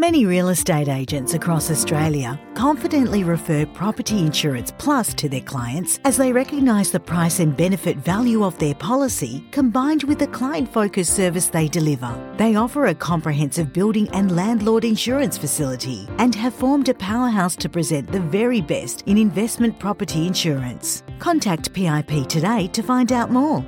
Many real estate agents across Australia confidently refer Property Insurance Plus to their clients as they recognise the price and benefit value of their policy combined with the client-focused service they deliver. They offer a comprehensive building and landlord insurance facility and have formed a powerhouse to present the very best in investment property insurance. Contact PIP today to find out more.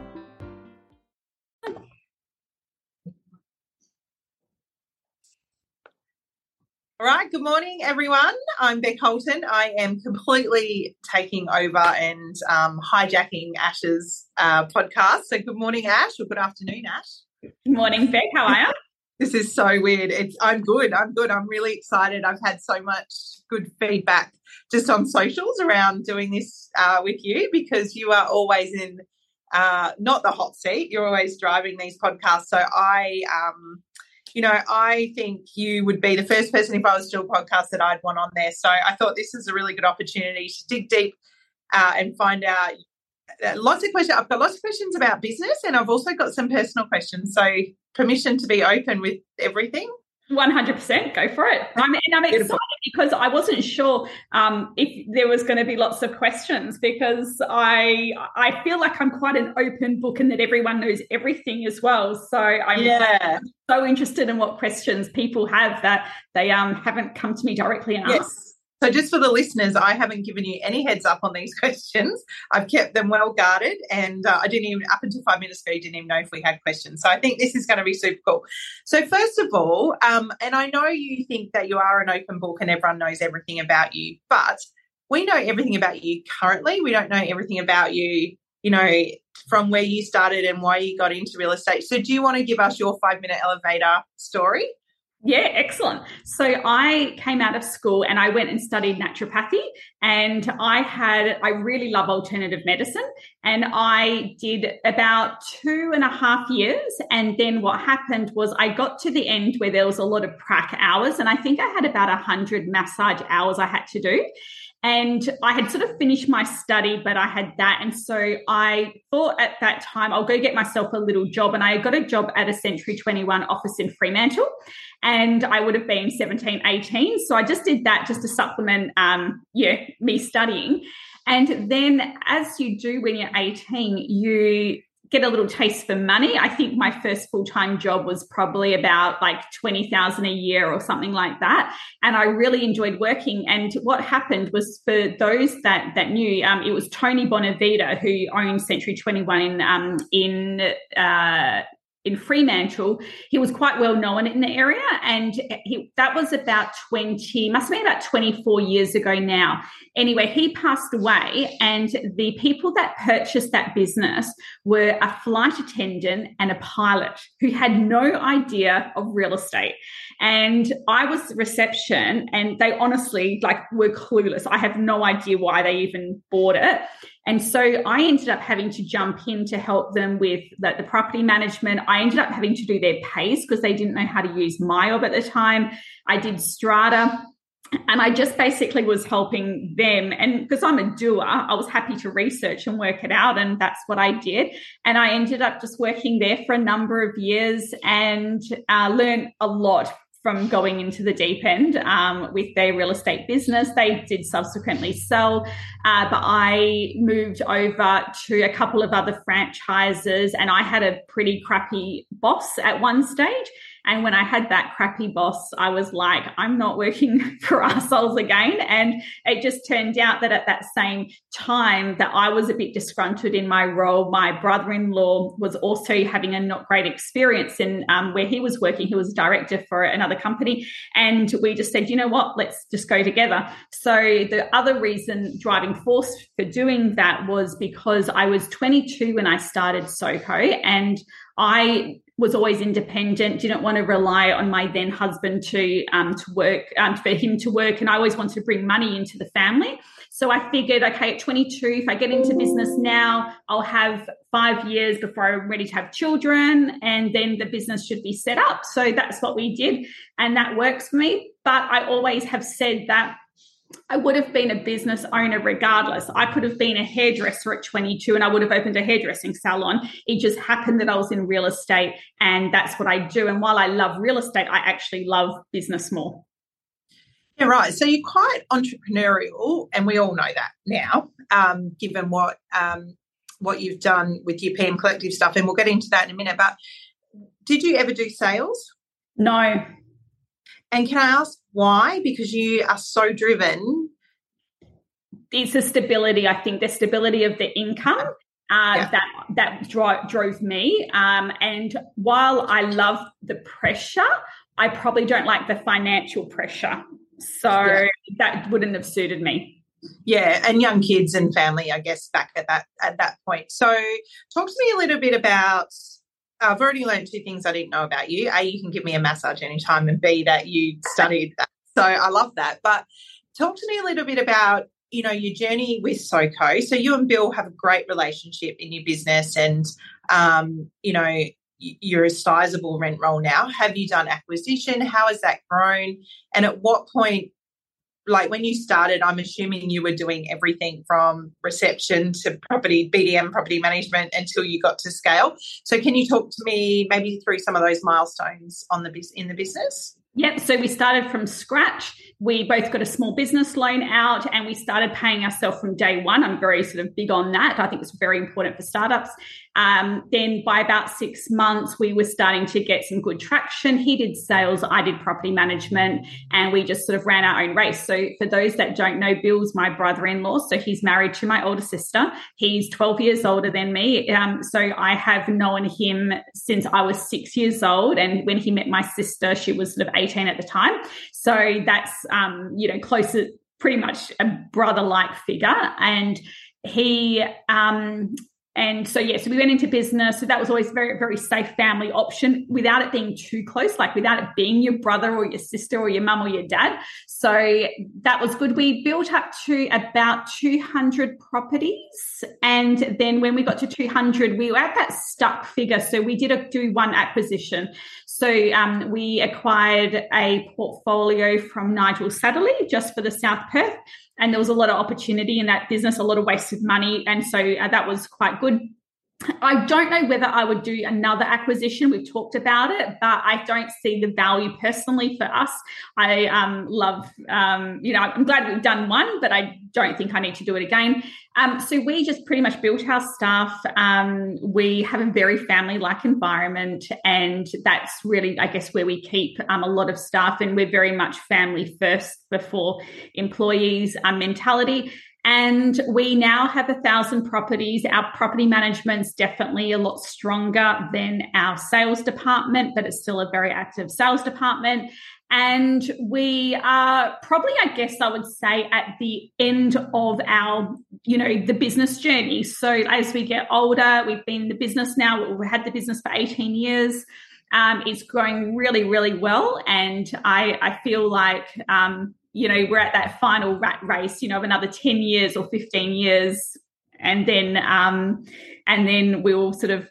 All right, good morning, everyone. I'm Beck Holton. I am completely taking over and hijacking Ash's podcast. So good morning, Ash, or good afternoon, Ash. Good morning, Beck. How are you? This is so weird. I'm good. I'm really excited. I've had so much good feedback just on socials around doing this with you, because you are always in not the hot seat. You're always driving these podcasts. So I think you would be the first person, if I was to do a podcast, that I'd want on there. So I thought this is a really good opportunity to dig deep and find out lots of questions. I've got lots of questions about business, and I've also got some personal questions. So permission to be open with everything. 100%, go for it. I'm excited because I wasn't sure if there was going to be lots of questions, because I feel like I'm quite an open book and that everyone knows everything as well. So I'm so interested in what questions people have that they haven't come to me directly and asked. So just for the listeners, I haven't given you any heads up on these questions. I've kept them well guarded, and I didn't even, up until 5 minutes ago, didn't even know if we had questions. So I think this is going to be super cool. So first of all, and I know you think that you are an open book and everyone knows everything about you, but we know everything about you currently. We don't know everything about you, from where you started and why you got into real estate. So do you want to give us your 5-minute elevator story? Yeah, excellent. So I came out of school and I went and studied naturopathy, and I really love alternative medicine, and I did about 2.5 years. And then what happened was I got to the end where there was a lot of prac hours, and I think I had about 100 massage hours I had to do. And I had sort of finished my study, but I had that. And so I thought at that time, I'll go get myself a little job. And I got a job at a Century 21 office in Fremantle. And I would have been 17, 18. So I just did that just to supplement, me studying. And then as you do when you're 18, you get a little taste for money. I think my first full-time job was probably about like $20,000 a year or something like that. And I really enjoyed working. And what happened was, for those that knew, it was Tony Bonavita, who owned Century 21 in Fremantle. He was quite well known in the area, and that was about 24 years ago now. Anyway, he passed away, and the people that purchased that business were a flight attendant and a pilot who had no idea of real estate. And I was reception, and they honestly were clueless. I have no idea why they even bought it. And so I ended up having to jump in to help them with the property management. I ended up having to do their pays because they didn't know how to use MyOb at the time. I did Strata, and I just basically was helping them. And because I'm a doer, I was happy to research and work it out, and that's what I did. And I ended up just working there for a number of years and learned a lot from going into the deep end with their real estate business. They did subsequently sell, but I moved over to a couple of other franchises, and I had a pretty crappy boss at one stage. And when I had that crappy boss, I was like, I'm not working for ourselves again. And it just turned out that at that same time that I was a bit disgruntled in my role, my brother-in-law was also having a not great experience in where he was working. He was a director for another company. And we just said, you know what, let's just go together. So the other driving force for doing that was because I was 22 when I started SoCo, and I was always independent, didn't want to rely on my then husband to work, for him to work. And I always wanted to bring money into the family. So I figured, okay, at 22, if I get into business now, I'll have 5 years before I'm ready to have children, and then the business should be set up. So that's what we did, and that works for me. But I always have said that I would have been a business owner regardless. I could have been a hairdresser at 22 and I would have opened a hairdressing salon. It just happened that I was in real estate and that's what I do. And while I love real estate, I actually love business more. Yeah, right. So you're quite entrepreneurial, and we all know that now, given what you've done with your PM Collective stuff, and we'll get into that in a minute. But did you ever do sales? No. And can I ask why? Because you are so driven. It's the stability, I think, the stability of the income that drove me. And while I love the pressure, I probably don't like the financial pressure. So that wouldn't have suited me. Yeah, and young kids and family, I guess, back at that point. So talk to me a little bit about, I've already learned two things I didn't know about you. A, you can give me a massage anytime, and B, that you studied that. So I love that. But talk to me a little bit about, your journey with SoCo. So you and Bill have a great relationship in your business, and, you're a sizable rent roll now. Have you done acquisition? How has that grown? And at what point, like when you started, I'm assuming you were doing everything from reception to property, BDM, property management, until you got to scale. So can you talk to me maybe through some of those milestones in the business? Yep. So we started from scratch. We both got a small business loan out and we started paying ourselves from day one. I'm very sort of big on that. I think it's very important for startups. Then by about 6 months, we were starting to get some good traction. He did sales, I did property management, and we just sort of ran our own race. So for those that don't know, Bill's my brother-in-law. So he's married to my older sister. He's 12 years older than me. So I have known him since I was 6 years old. And when he met my sister, she was sort of 18 at the time. So that's, closer, pretty much a brother-like figure. And he, so we went into business. So that was always very, very safe family option without it being too close, like without it being your brother or your sister or your mum or your dad. So that was good. We built up to about 200 properties. And then when we got to 200, we were at that stuck figure. So we did do one acquisition. So we acquired a portfolio from Nigel Satterley just for the South Perth. And there was a lot of opportunity in that business, a lot of wasted money. And so that was quite good. I don't know whether I would do another acquisition. We've talked about it, but I don't see the value personally for us. I love, I'm glad we've done one, but I don't think I need to do it again. So we just pretty much built our stuff. We have a very family-like environment, and that's really, I guess, where we keep a lot of staff, and we're very much family first before employees mentality. And we now have 1,000 properties. Our property management's definitely a lot stronger than our sales department, but it's still a very active sales department. And we are probably, I guess I would say, at the end of our, the business journey. So as we get older, we've been in the business now. We've had the business for 18 years. It's growing really, really well. And I feel like, we're at that final rat race, of another 10 years or 15 years. And then we'll sort of,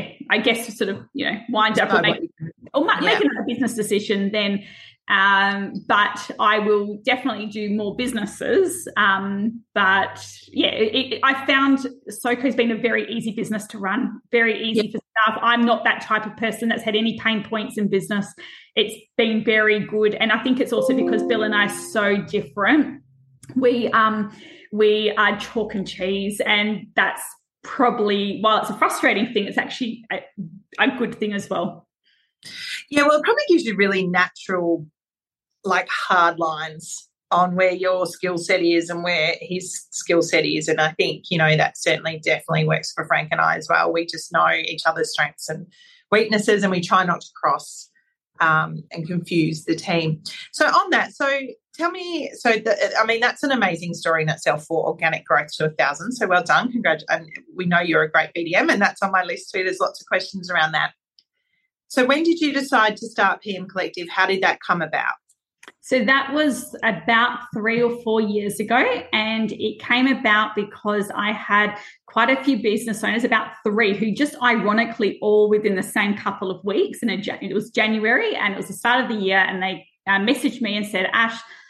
wind up or make another business decision then. But I will definitely do more businesses. I found SoCo's been a very easy business to run, very easy for staff. I'm not that type of person that's had any pain points in business. It's been very good. And I think it's also because Bill and I are so different. We are chalk and cheese, and that's probably, while it's a frustrating thing, it's actually a good thing as well. Yeah, well, it probably gives you really natural, hard lines on where your skill set is and where his skill set is. And I think, that definitely works for Frank and I as well. We just know each other's strengths and weaknesses, and we try not to cross and confuse the team. So on that, tell me, that's an amazing story in itself for organic growth to 1,000. So well done. Congrats. And we know you're a great BDM, and that's on my list too. There's lots of questions around that. So when did you decide to start PM Collective? How did that come about? So that was about 3 or 4 years ago, and it came about because I had quite a few business owners, about 3, who just ironically all within the same couple of weeks, and it was January and it was the start of the year, and they messaged me and said, Ash,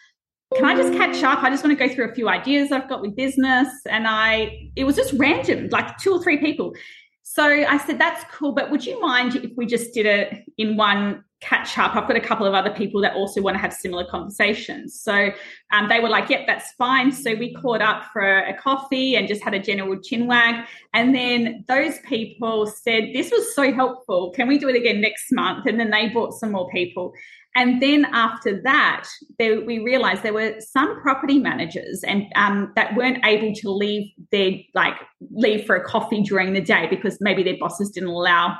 can I just catch up? I just want to go through a few ideas I've got with business. And it was just random, like 2 or 3 people. So I said, that's cool, but would you mind if we just did it in one catch up? I've got a couple of other people that also want to have similar conversations. So they were like, yep, that's fine. So we caught up for a coffee and just had a general chin wag. And then those people said, this was so helpful. Can we do it again next month? And then they brought some more people. And then after that, we realized there were some property managers and that weren't able to leave for a coffee during the day because maybe their bosses didn't allow,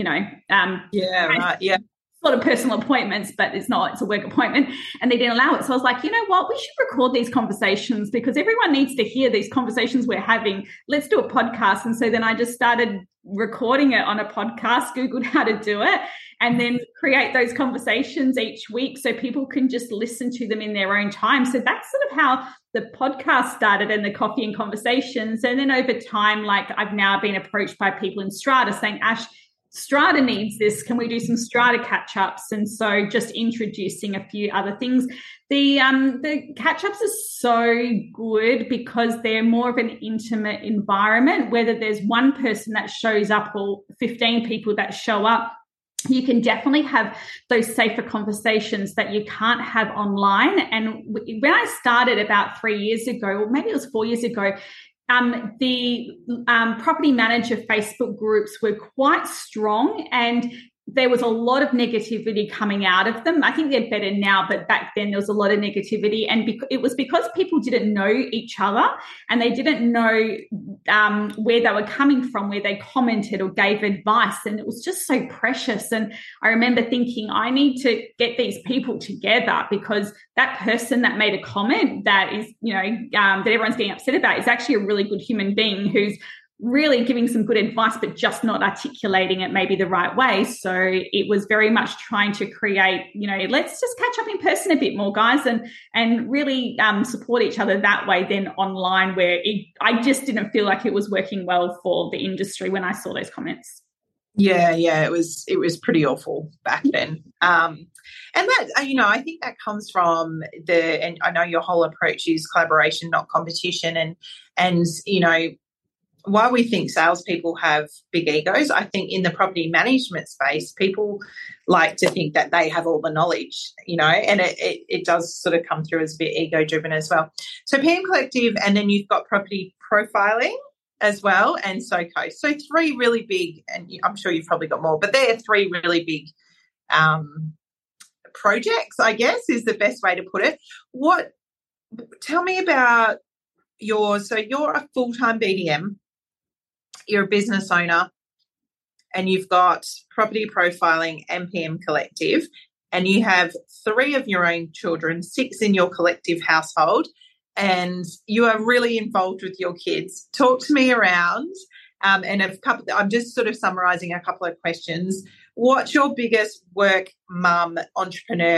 sort of personal appointments, but it's a work appointment, and they didn't allow it. So I was like, you know what, we should record these conversations because everyone needs to hear these conversations we're having. Let's do a podcast. And so then I just started recording it on a podcast, Googled how to do it, and then create those conversations each week so people can just listen to them in their own time. So that's sort of how the podcast started and the coffee and conversations. And then over time, like I've now been approached by people in Strata saying, Ash, Strata needs this. Can we do some Strata catch-ups? And so just introducing a few other things. The catch-ups are so good because they're more of an intimate environment, whether there's one person that shows up or 15 people that show up. You can definitely have those safer conversations that you can't have online. And when I started about 3 years ago, or maybe it was 4 years ago, the property manager Facebook groups were quite strong and there was a lot of negativity coming out of them. I think they're better now, but back then there was a lot of negativity. And it was because people didn't know each other and they didn't know where they were coming from, where they commented or gave advice. And it was just so precious. And I remember thinking, I need to get these people together because that person that made a comment that is, that everyone's getting upset about is actually a really good human being who's really giving some good advice, but just not articulating it maybe the right way. So it was very much trying to create, let's just catch up in person a bit more, guys, and really support each other that way than online, where I just didn't feel like it was working well for the industry when I saw those comments. Yeah, it was pretty awful back then. And that, I think that comes from and I know your whole approach is collaboration, not competition. And while we think salespeople have big egos, I think in the property management space, people like to think that they have all the knowledge, and it does sort of come through as a bit ego-driven as well. So PM Collective, and then you've got property profiling as well, and SoCo. So 3 really big, and I'm sure you've probably got more, but they're 3 really big projects, I guess, is the best way to put it. Tell me about you're a full-time BDM. You're a business owner and you've got property profiling and PM Collective, and you have 3 of your own children, 6 in your collective household, and you are really involved with your kids. Talk to me around, and I'm just sort of summarising a couple of questions. What's your biggest work mum entrepreneur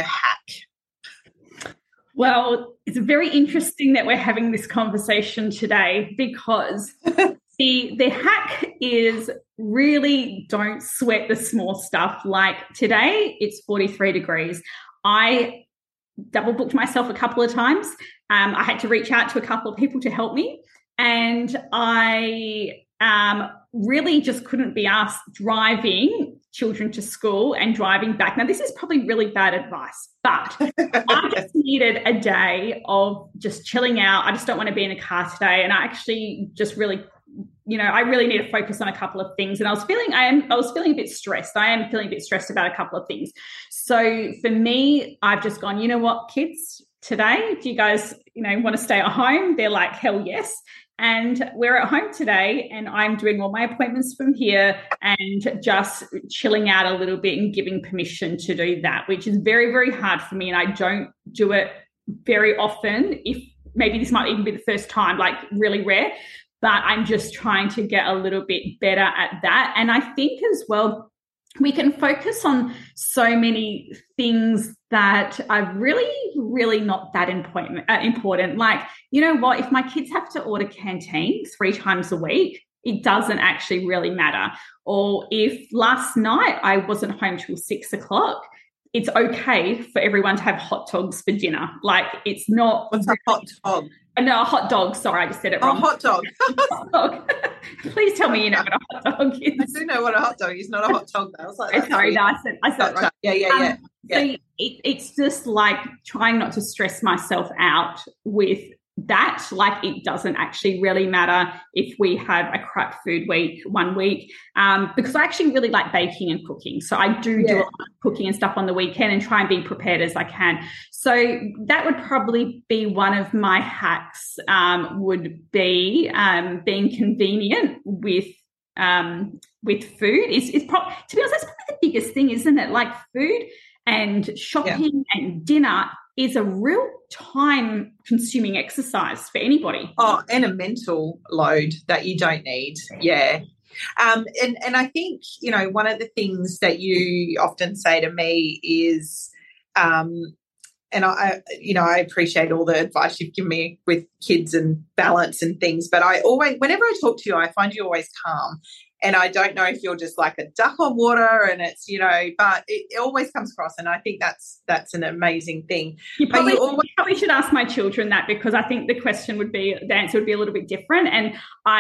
hack? Well, it's very interesting that we're having this conversation today because the hack is really don't sweat the small stuff. Like today, it's 43 degrees. I double booked myself a couple of times. I had to reach out to a couple of people to help me. And I really just couldn't be asked driving children to school and driving back. Now, this is probably really bad advice, but I just needed a day of just chilling out. I just don't want to be in a car today. And I actually just really, I really need to focus on a couple of things. And I was feeling a bit stressed. I am feeling a bit stressed about a couple of things. So for me, I've just gone, you know what, kids, today, do you guys, want to stay at home? They're like, hell yes. And we're at home today and I'm doing all my appointments from here and just chilling out a little bit and giving permission to do that, which is very, very hard for me. And I don't do it very often. If maybe this might even be the first time, like really rare, but I'm just trying to get a little bit better at that. And I think as well, we can focus on so many things that are really, really not that important. Like, you know what, if my kids have to order canteen 3 times a week, it doesn't actually really matter. Or if last night I wasn't home till 6 o'clock, it's okay for everyone to have hot dogs for dinner. Like, it's not. What's a hot dog? No, a hot dog. Sorry, I just said it wrong. Oh, hot dog. Hot dog. Please tell me you know what a hot dog is. I do know what a hot dog is. Not a hot dog, though. I was like, sorry, no, I said it right. Yeah. So it's just like trying not to stress myself out with that. Like, it doesn't actually really matter if we have a crap food week one week, because I actually really like baking and cooking. So I do a lot of cooking and stuff on the weekend and try and be prepared as I can. So that would probably be one of my hacks, would be being convenient with food. To be honest, that's probably the biggest thing, isn't it? Like, food and shopping and dinner is a real time-consuming exercise for anybody. Oh, and a mental load that you don't need. Yeah. And I think, you know, one of the things that you often say to me is, and I appreciate all the advice you've given me with kids and balance and things, but whenever I talk to you, I find you always calm. And I don't know if you're just like a duck on water, and it's, you know, but it always comes across, and I think that's an amazing thing. You probably should ask my children that, because I think the answer would be a little bit different. And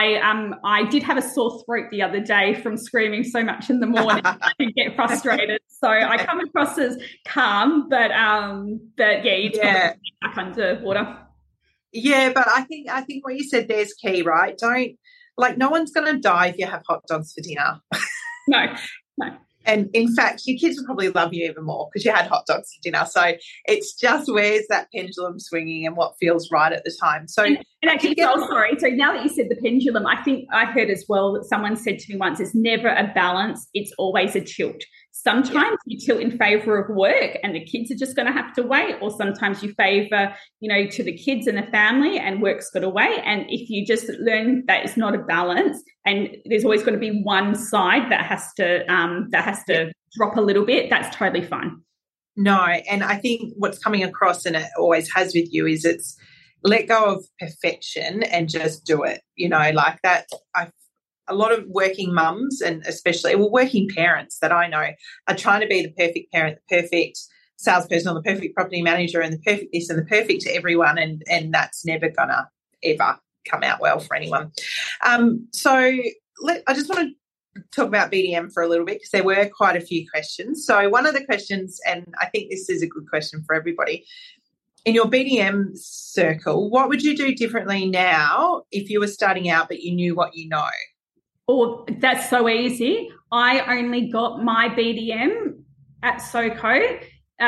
I did have a sore throat the other day from screaming so much in the morning. I could get frustrated. So I come across as calm, but you talk back under water. Yeah, but I think what you said there's key, right? No one's going to die if you have hot dogs for dinner. No. And in fact, your kids will probably love you even more because you had hot dogs for dinner. So it's just, where's that pendulum swinging and what feels right at the time. So, and actually, sorry. So now that you said the pendulum, I think I heard as well that someone said to me once, it's never a balance, it's always a tilt. Sometimes you tilt in favour of work and the kids are just going to have to wait, or sometimes you favour, you know, to the kids and the family and work's got to wait. And if you just learn that it's not a balance and there's always going to be one side that has to drop a little bit, that's totally fine. No, and I think what's coming across, and it always has with you, is it's let go of perfection and just do it. You know, like that. A lot of working mums, and especially working parents that I know, are trying to be the perfect parent, the perfect salesperson, or the perfect property manager, and the perfect this and the perfect to everyone, and that's never gonna ever come out well for anyone. So I just want to talk about BDM for a little bit, because there were quite a few questions. So one of the questions, and I think this is a good question for everybody, in your BDM circle, what would you do differently now if you were starting out but you knew what you know? Oh, that's so easy. I only got my BDM at SoCo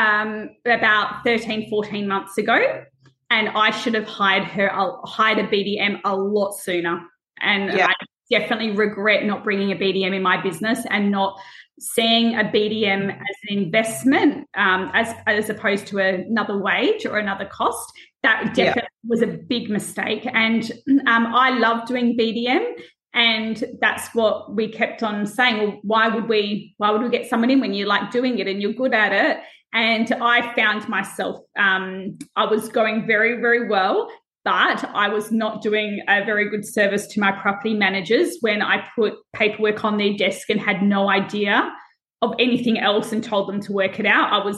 about 13, 14 months ago, and I should have hired a BDM a lot sooner. And I definitely regret not bringing a BDM in my business and not seeing a BDM as an investment, as opposed to another wage or another cost. That definitely was a big mistake. And I love doing BDM. And that's what we kept on saying. Well, why would we get someone in when you like doing it and you're good at it? And I found myself, I was going very, very well, but I was not doing a very good service to my property managers when I put paperwork on their desk and had no idea of anything else and told them to work it out. I was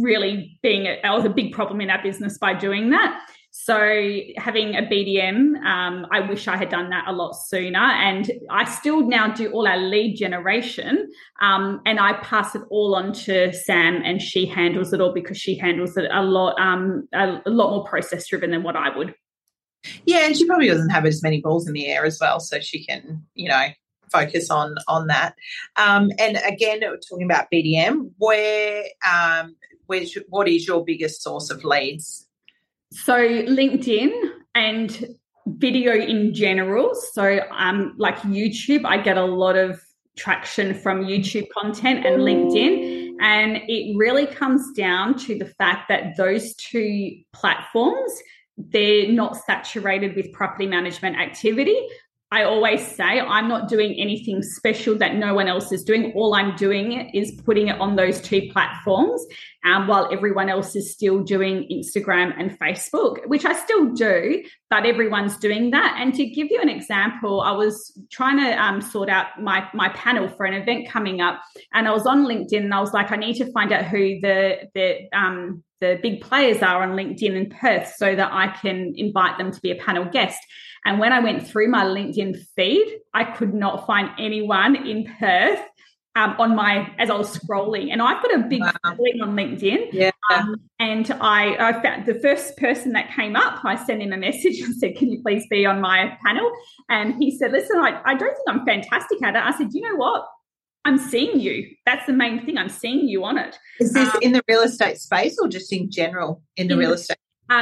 a big problem in our business by doing that. So having a BDM, I wish I had done that a lot sooner. And I still now do all our lead generation, and I pass it all on to Sam, and she handles it all because she handles it a lot more process driven than what I would. Yeah, and she probably doesn't have as many balls in the air as well, so she can, you know, focus on that. And again, talking about BDM, what is your biggest source of leads? So LinkedIn and video in general. So like YouTube, I get a lot of traction from YouTube content and LinkedIn. And it really comes down to the fact that those two platforms, they're not saturated with property management activity. I always say I'm not doing anything special that no one else is doing. All I'm doing is putting it on those two platforms, while everyone else is still doing Instagram and Facebook, which I still do, but everyone's doing that. And to give you an example, I was trying to sort out my panel for an event coming up, and I was on LinkedIn, and I was like, I need to find out who the big players are on LinkedIn in Perth so that I can invite them to be a panel guest. And when I went through my LinkedIn feed, I could not find anyone in Perth as I was scrolling. And I've got a big following on LinkedIn. Yeah. And I found the first person that came up, I sent him a message and said, can you please be on my panel? And he said, listen, I don't think I'm fantastic at it. I said, you know what? I'm seeing you. That's the main thing. I'm seeing you on it. Is this in the real estate space or just in general in the real estate?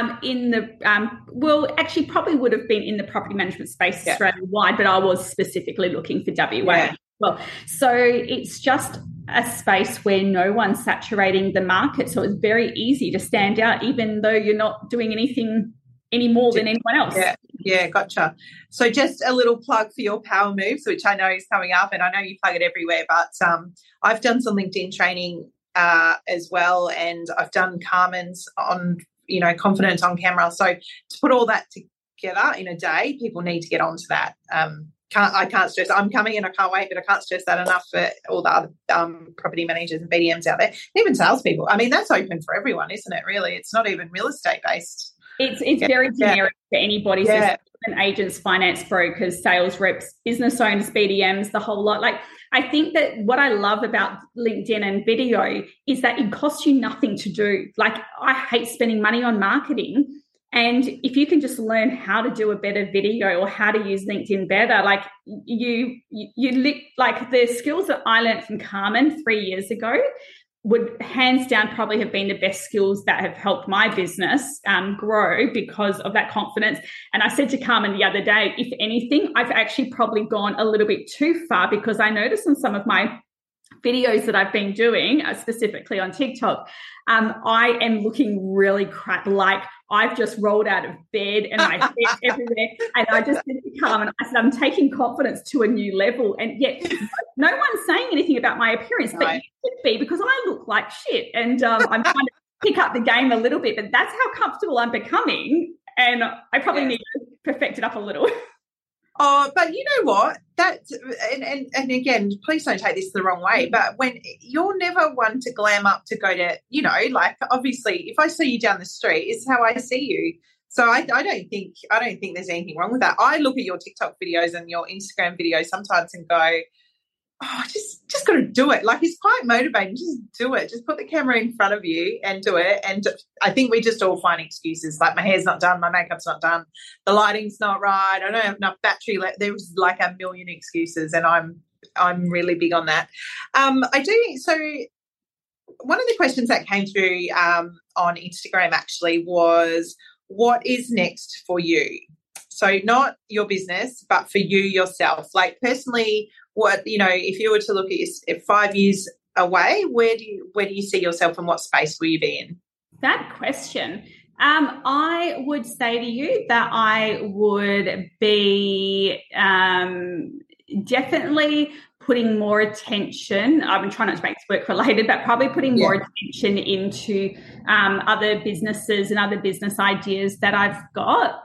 Actually probably would have been in the property management space Australia-wide, but I was specifically looking for WA. Yeah. Well, so it's just a space where no one's saturating the market. So it's very easy to stand out, even though you're not doing anything any more than anyone else. Yeah, gotcha. So just a little plug for your Power Moves, which I know is coming up, and I know you plug it everywhere, but I've done some LinkedIn training as well, and I've done Carmen's on, confidence on camera. So to put all that together in a day, people need to get onto that. I can't stress. I'm coming and I can't wait, but I can't stress that enough for all the other property managers and BDMs out there, even salespeople. I mean, that's open for everyone, isn't it? Really, it's not even real estate based. It's very generic for anybody. So agents, finance brokers, sales reps, business owners, BDMs, the whole lot. Like, I think that what I love about LinkedIn and video is that it costs you nothing to do. Like, I hate spending money on marketing. And if you can just learn how to do a better video or how to use LinkedIn better, like like the skills that I learned from Carmen 3 years ago would hands down probably have been the best skills that have helped my business grow because of that confidence. And I said to Carmen the other day, if anything, I've actually probably gone a little bit too far, because I noticed in some of my videos that I've been doing, specifically on TikTok, I am looking really crap. Like, I've just rolled out of bed and my head's everywhere. And I just said to Carmen, I said, I'm taking confidence to a new level. And yet no one's saying anything about my appearance, but you should be, because I look like shit. And I'm trying to pick up the game a little bit, but that's how comfortable I'm becoming. And I probably need to perfect it up a little. Oh, but you know what? That's and again, please don't take this the wrong way, but when you're never one to glam up to go to, like, obviously if I see you down the street, it's how I see you. So I don't think there's anything wrong with that. I look at your TikTok videos and your Instagram videos sometimes and go, oh, just got to do it. Like, it's quite motivating. Just do it. Just put the camera in front of you and do it. And I think we just all find excuses. Like, my hair's not done, my makeup's not done, the lighting's not right, I don't have enough battery left. There was like a million excuses, and I'm really big on that. I do. So one of the questions that came through on Instagram actually was, what is next for you? So not your business, but for you yourself. Like, personally, what, if you were to look at 5 years away, where do you see yourself and what space will you be in? That question. I would say to you that I would be definitely putting more attention. I've been trying not to make this work related, but probably putting more attention into other businesses and other business ideas that I've got.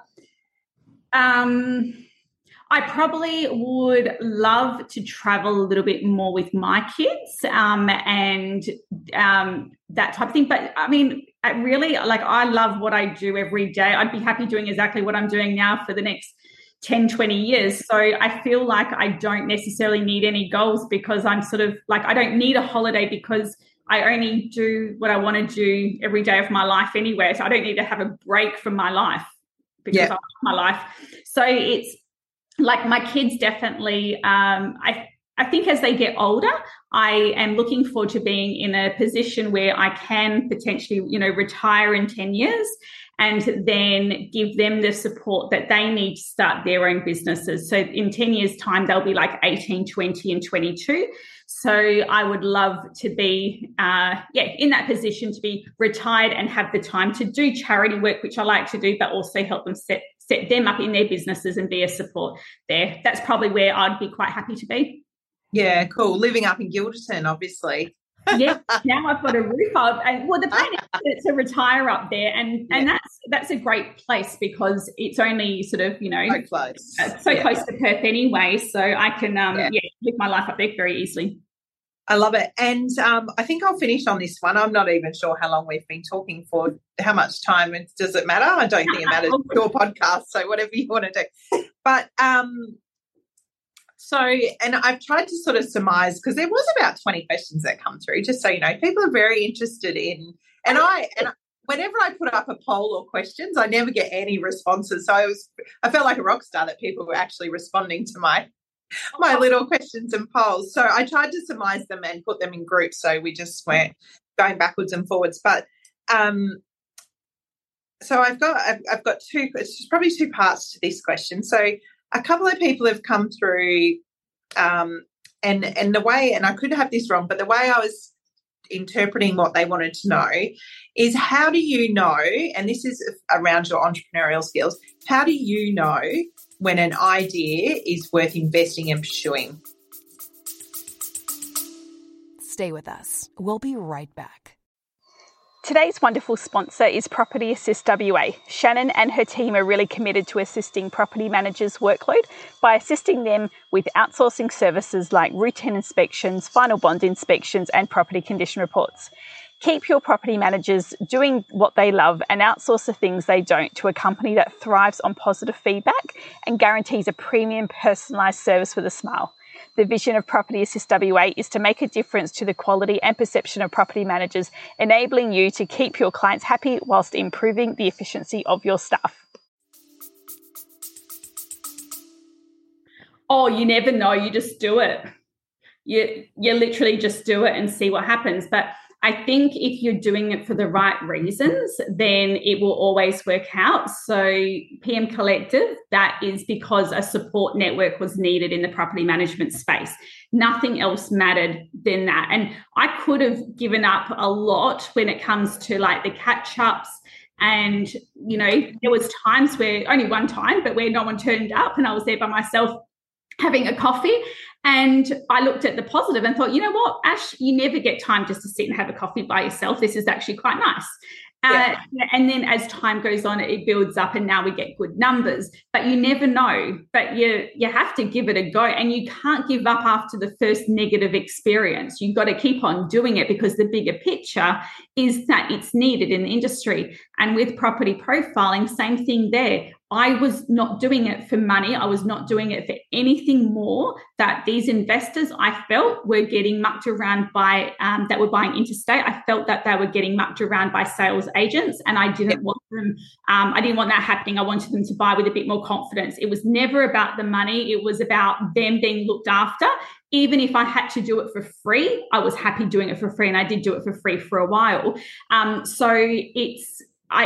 I probably would love to travel a little bit more with my kids and that type of thing. But, I mean, I love what I do every day. I'd be happy doing exactly what I'm doing now for the next 10, 20 years. So I feel like I don't necessarily need any goals, because I'm sort of like, I don't need a holiday because I only do what I want to do every day of my life anyway. So I don't need to have a break from my life because I like my life. So it's like, my kids definitely, I think as they get older, I am looking forward to being in a position where I can potentially, retire in 10 years and then give them the support that they need to start their own businesses. So in 10 years' time, they'll be like 18, 20 and 22. So I would love to be, in that position, to be retired and have the time to do charity work, which I like to do, but also help them set set them up in their businesses and be a support there. That's probably where I'd be quite happy to be. Yeah, cool. Living up in Gilderton, obviously. Yeah, now I've got a roof up, and the plan is to retire up there, and that's a great place because it's only sort of so close to Perth anyway, so I can live my life up there very easily. I love it, and I think I'll finish on this one. I'm not even sure how long we've been talking for. How much time does it matter? I don't think it matters. It's your podcast, so whatever you want to do, but. So, and I've tried to sort of surmise, because there was about 20 questions that come through, just so you know, people are very interested in, and whenever I put up a poll or questions, I never get any responses. So I felt like a rock star that people were actually responding to my little questions and polls. So I tried to surmise them and put them in groups, so we just weren't going backwards and forwards. But so I've got two. It's probably two parts to this question. So a couple of people have come through, and the way, and I could have this wrong, but the way I was interpreting what they wanted to know is, how do you know, and this is around your entrepreneurial skills, how do you know when an idea is worth investing and pursuing? Stay with us. We'll be right back. Today's wonderful sponsor is Property Assist WA. Shannon and her team are really committed to assisting property managers' workload by assisting them with outsourcing services like routine inspections, final bond inspections, and property condition reports. Keep your property managers doing what they love and outsource the things they don't to a company that thrives on positive feedback and guarantees a premium personalised service with a smile. The vision of Property Assist WA is to make a difference to the quality and perception of property managers, enabling you to keep your clients happy whilst improving the efficiency of your staff. Oh, you never know. You just do it. You literally just do it and see what happens. But I think if you're doing it for the right reasons, then it will always work out. So PM Collective, that is because a support network was needed in the property management space. Nothing else mattered than that. And I could have given up a lot when it comes to like the catch-ups. And, there was times where, only one time, but where no one turned up and I was there by myself having a coffee. And I looked at the positive and thought, you know what, Ash, you never get time just to sit and have a coffee by yourself. This is actually quite nice. And then as time goes on, it builds up and now we get good numbers. But you never know. But you have to give it a go, and you can't give up after the first negative experience. You've got to keep on doing it because the bigger picture is that it's needed in the industry. And with property profiling, same thing there. I was not doing it for money. I was not doing it for anything more that these investors, I felt, were getting mucked around by, that were buying interstate. I felt that they were getting mucked around by sales agents, and I didn't want them. I didn't want that happening. I wanted them to buy with a bit more confidence. It was never about the money. It was about them being looked after. Even if I had to do it for free, I was happy doing it for free, and I did do it for free for a while. So it's,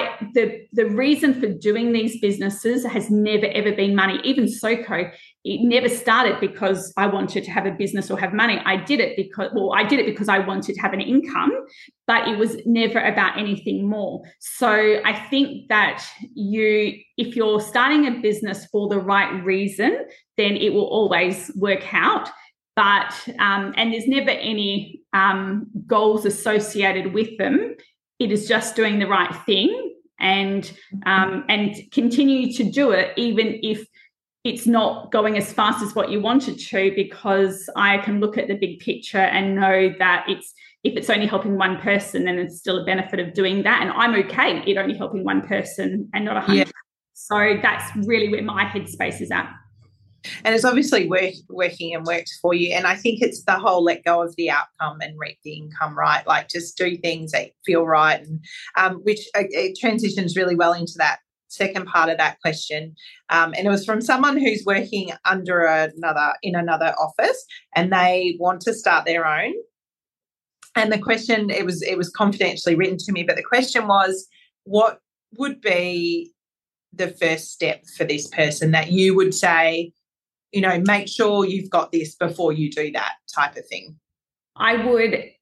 the reason for doing these businesses has never, ever been money. Even SoCo, it never started because I wanted to have a business or have money. I did it because I wanted to have an income, but it was never about anything more. So I think that if you're starting a business for the right reason, then it will always work out. But, and there's never any goals associated with them. It is just doing the right thing and continue to do it, even if it's not going as fast as what you wanted to, because I can look at the big picture and know that if it's only helping one person, then it's still a benefit of doing that. And I'm okay it only helping one person and not 100. Yeah. So that's really where my headspace is at. And it's obviously working and worked for you. And I think it's the whole let go of the outcome and reap the income, right? Like just do things that feel right. And which it transitions really well into that second part of that question. And it was from someone who's working in another office, and they want to start their own. And the question, it was confidentially written to me, but the question was, what would be the first step for this person that you would say, make sure you've got this before you do that type of thing? I would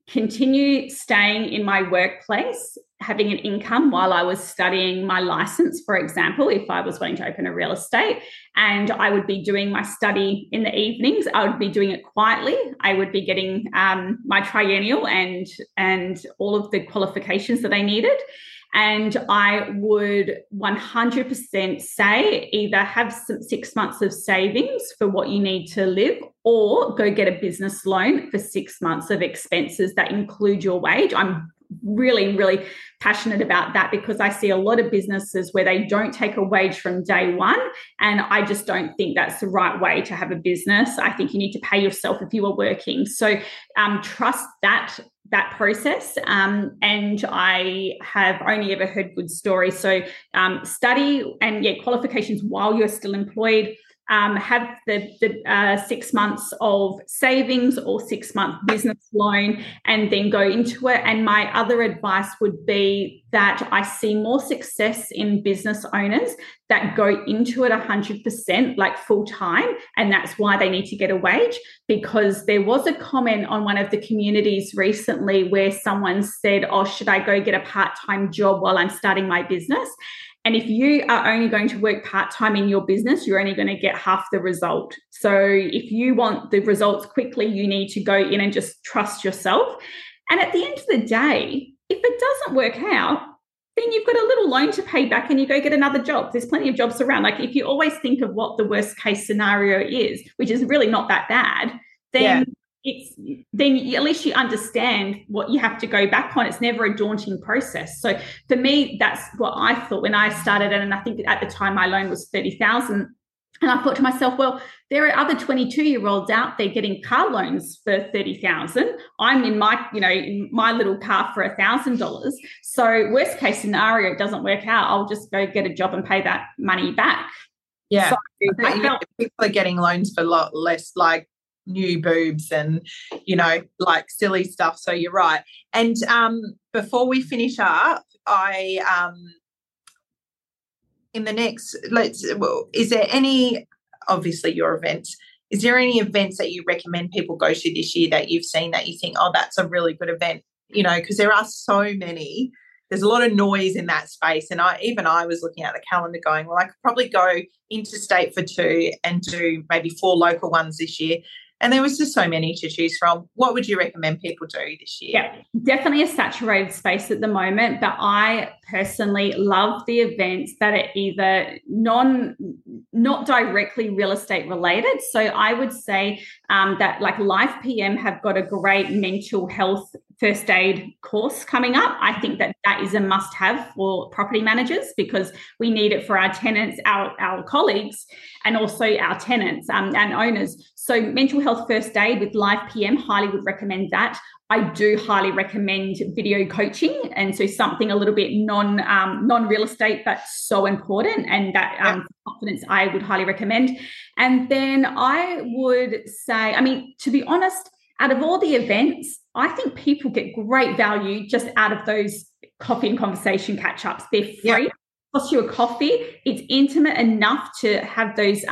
continue staying in my workplace, having an income while I was studying my license, for example, if I was wanting to open a real estate, and I would be doing my study in the evenings. I would be doing it quietly. I would be getting my triennial and all of the qualifications that I needed. And I would 100% say either have some 6 months of savings for what you need to live, or go get a business loan for 6 months of expenses that include your wage. I'm really, really passionate about that, because I see a lot of businesses where they don't take a wage from day one. And I just don't think that's the right way to have a business. I think you need to pay yourself if you are working. So trust that process. And I have only ever heard good stories. So study and qualifications while you're still employed. Have the 6 months of savings or 6 month business loan, and then go into it. And my other advice would be that I see more success in business owners that go into it 100%, like full time. And that's why they need to get a wage, because there was a comment on one of the communities recently where someone said, oh, should I go get a part-time job while I'm starting my business? And if you are only going to work part-time in your business, you're only going to get half the result. So if you want the results quickly, you need to go in and just trust yourself. And at the end of the day, if it doesn't work out, then you've got a little loan to pay back and you go get another job. There's plenty of jobs around. Like if you always think of what the worst case scenario is, which is really not that bad, then at least you understand what you have to go back on. It's never a daunting process. So for me, that's what I thought when I started. And I think at the time my loan was $30,000. And I thought to myself, well, there are other 22-year-olds out there getting car loans for $30,000. I'm in my little car for $1,000. So worst case scenario, it doesn't work out, I'll just go get a job and pay that money back. Yeah. So people are getting loans for a lot less, like new boobs and, like silly stuff. So you're right. And before we finish up, is there any, obviously your events, is there any events that you recommend people go to this year that you've seen that you think, oh, that's a really good event, because there are so many. There's a lot of noise in that space. And I was looking at the calendar going, well, I could probably go interstate for 2 and do maybe 4 local ones this year. And there was just so many to choose from. What would you recommend people do this year? Yeah, definitely a saturated space at the moment, but I personally love the events that are either not directly real estate related. So I would say that like Life PM have got a great mental health first aid course coming up. I think that is a must-have for property managers, because we need it for our tenants, our colleagues, and also our tenants and owners. So mental health first aid with Life PM, highly would recommend that. I do highly recommend video coaching, and so something a little bit non-real estate, but so important, and that confidence I would highly recommend. And then I would say, to be honest, out of all the events, I think people get great value just out of those coffee and conversation catch-ups. They're free. Yep. Cost you a coffee. It's intimate enough to have those,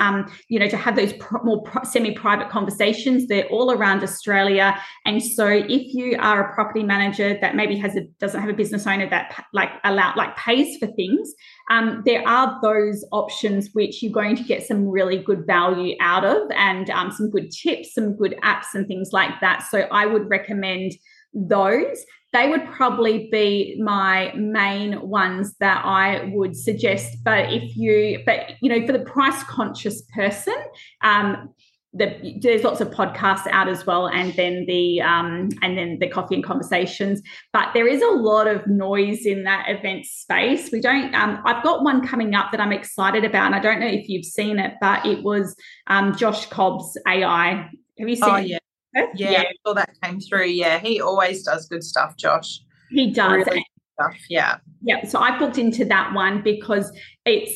more semi-private conversations. They're all around Australia. And so if you are a property manager that maybe doesn't have a business owner that pays for things, there are those options which you're going to get some really good value out of, and some good tips, some good apps and things like that. So I would recommend those. They would probably be my main ones that I would suggest. But for the price conscious person, there's lots of podcasts out as well, and then the coffee and conversations. But there is a lot of noise in that event space. I've got one coming up that I'm excited about, and I don't know if you've seen it, but it was Josh Cobb's AI. Have you seen it? Yeah. Yeah, I saw that came through. Yeah, he always does good stuff, Josh. He does. Really good stuff. Yeah. Yeah. So I booked into that one because it's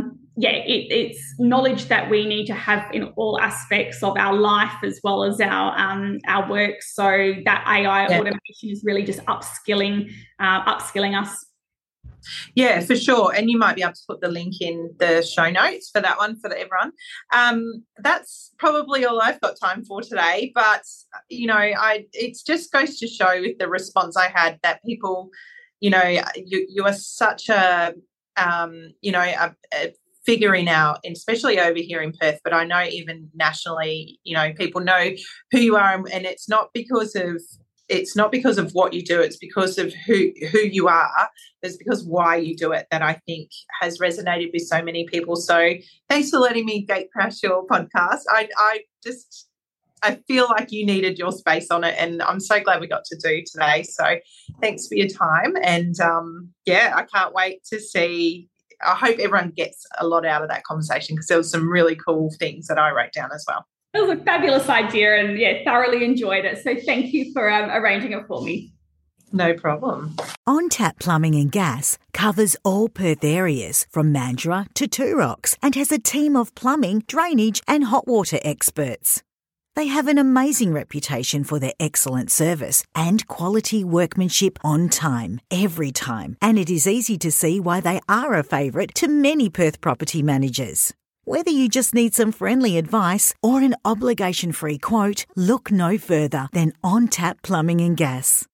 it's knowledge that we need to have in all aspects of our life as well as our work. So that AI automation is really just upskilling us. Yeah, for sure. And you might be able to put the link in the show notes for that one for everyone. That's probably all I've got time for today. But, it just goes to show with the response I had that people, you are such a figure in especially over here in Perth, but I know even nationally, people know who you are, and it's not because of what you do, it's because of who you are. It's because why you do it that I think has resonated with so many people. So thanks for letting me gate crash your podcast. I feel like you needed your space on it, and I'm so glad we got to do today. So thanks for your time. And, I can't wait to see. I hope everyone gets a lot out of that conversation, because there was some really cool things that I wrote down as well. It was a fabulous idea, and thoroughly enjoyed it. So thank you for arranging it for me. No problem. On Tap Plumbing and Gas covers all Perth areas from Mandurah to Two Rocks and has a team of plumbing, drainage and hot water experts. They have an amazing reputation for their excellent service and quality workmanship on time, every time. And it is easy to see why they are a favourite to many Perth property managers. Whether you just need some friendly advice or an obligation-free quote, look no further than On Tap Plumbing and Gas.